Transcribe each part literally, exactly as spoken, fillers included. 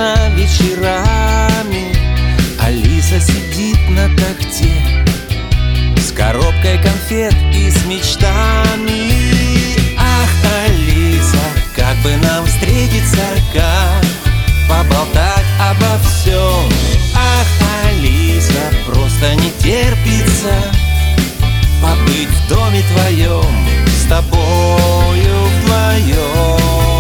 скучно вечерами. Алиса сидит на тахте с коробкой конфет и с мечтами. Ах, Алиса, как бы нам встретиться, как поболтать обо всем. Ах, Алиса, просто не терпится побыть в доме твоем, с тобою вдвоем.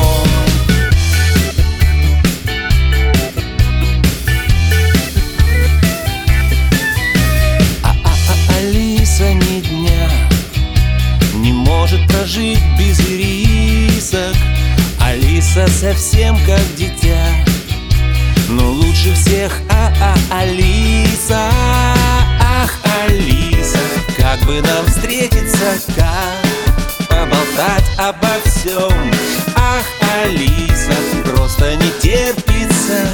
А-а-а, Алиса ни дня не может прожить без ирисок. Алиса совсем как дитя, но лучше всех а-а, Алиса. Ах, Алиса, как бы нам встретиться, как поболтать обо всем. Ах, Алиса, просто не терпится